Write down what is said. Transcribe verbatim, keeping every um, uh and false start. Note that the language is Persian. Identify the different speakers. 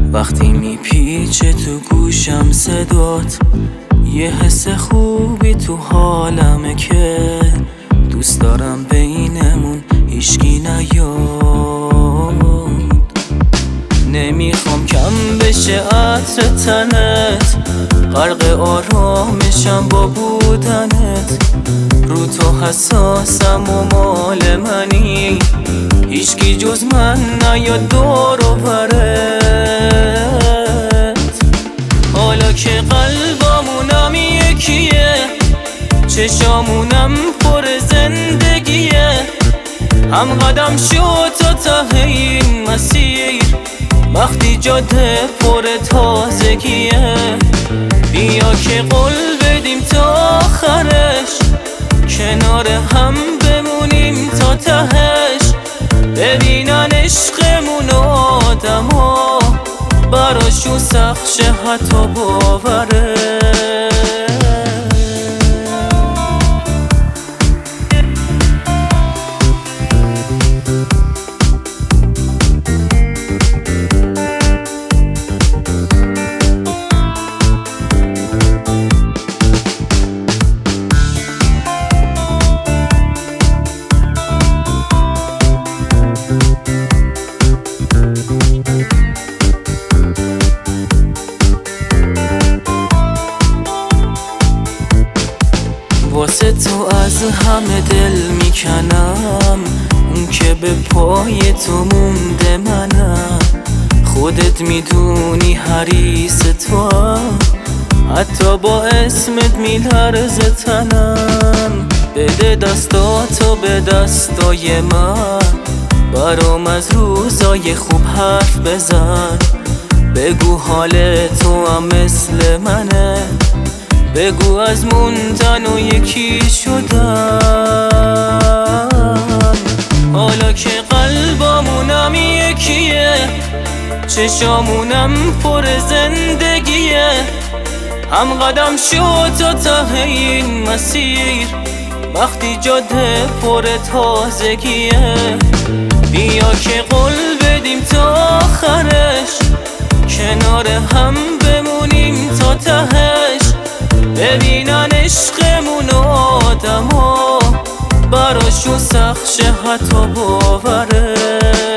Speaker 1: وقتی میپیچه تو گوشم صدات، یه حس خوبی تو حالمه که دوست دارم بینمون هیچکی نیاد. نمیخوام کم بشه عطر تنت، غرق آرامشم با بودنت. رو تو حساسم و مال منی، هیچکی جز من نیاد دور و برت. حالا که قلبامونم یکیه، چشامونم پر زندگیه، هم قدم شد تا ته این مسیر، وقتی جاده پر تازگیه. بیا که قول بدیم تا آخرش، کنار هم بمونیم تا تهش. ببینن عشقمون آدما، براشون سخت شه حتی باوره. واسه تو از همه دل میکنم، اون که به پای تو مونده منم. خودت میدونی حریص تو هم، حتی با اسمت میلرزه تنم. بده دستاتو به دستای من، برام از روزای خوب حرف بزن. بگو حال تو هم مثل منه، بگو از موندن و یکی شدن. حالا که قلبامونم یکیه، چشامونم پر زندگیه، هم قدم شد تا ته این مسیر، وقتی جاده پر تازگیه. بیا که قول بدیم تا آخرش، کنار هم بمونیم تا تهش. ببینن عشقمون آدما، براشون سخت شه حتی باوره.